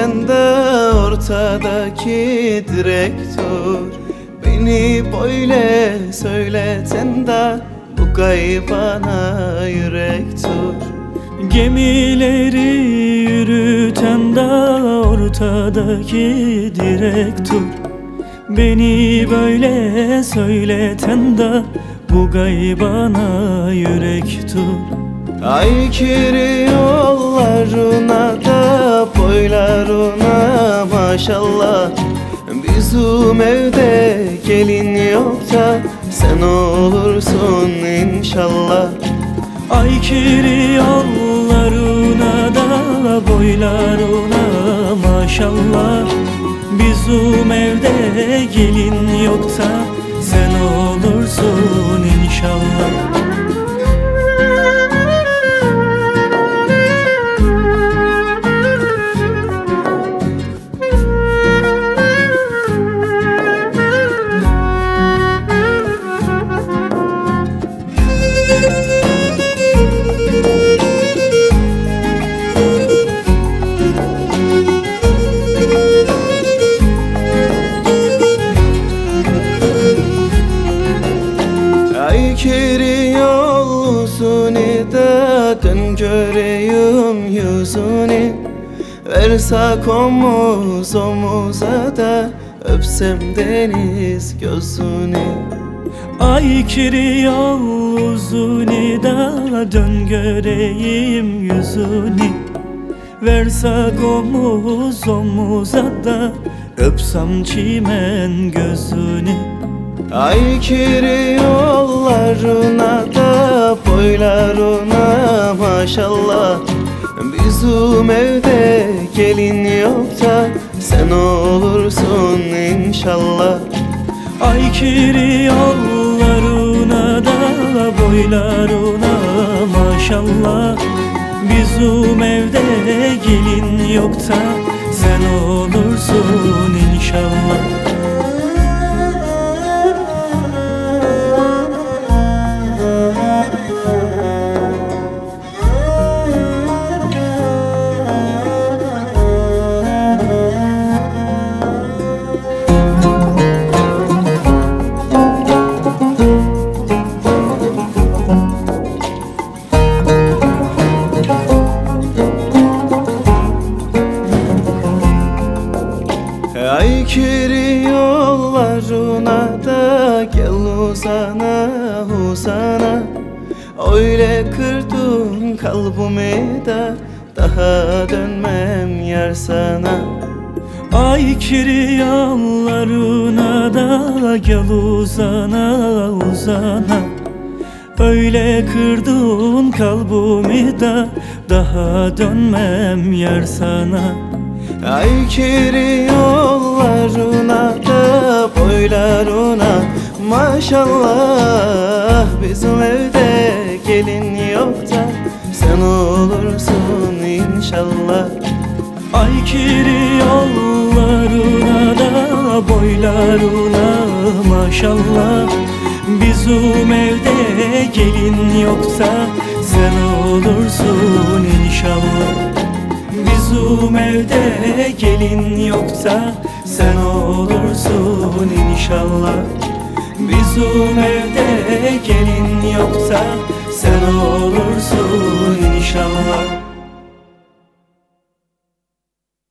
sen de ortadaki direktör. Beni böyle söyleten de bu gaybana yürek tut. Gemileri yürüten de ortadaki direktör. Beni böyle söyleten de bu gaybana yürek tut. Aykırı yollarına da boylarına maşallah. Bizim evde gelin yok da sen olursun inşallah. Aykırı yollarına da boylarına maşallah. Bizim evde gelin yok da sen olursun inşallah. Aykırı yolsunu da dön göreyim yüzünü. Versak omuz omuza da öpsem deniz gözünü. Aykırı yol uzunu da dön göreyim yüzünü. Versek omuz omuza da öpsem çimen gözünü. Aykırı yollarına da boylarına maşallah. Bizim evde gelin yok da sen olursun inşallah. Aykırı yollarına da boylarına maşallah. Bizim evde gelin yok da sen olursun inşallah. Aykırı yollarına da gel uzana uzana. Öyle kırdın kalbimi de daha dönmem yar sana. Aykırı yollarına da gel uzana uzana. Öyle kırdın kalbimi de daha dönmem yar sana. Aykırı yollarına da boylarına maşallah. Bizim evde gelin yok da sen olursun inşallah. Aykırı yollarına da boylarına maşallah. Bizim evde gelin yoksa sen olursun inşallah. Bizim evde gelin yoksa sen olursun inşallah. Bizim evde gelin yoksa sen olursun.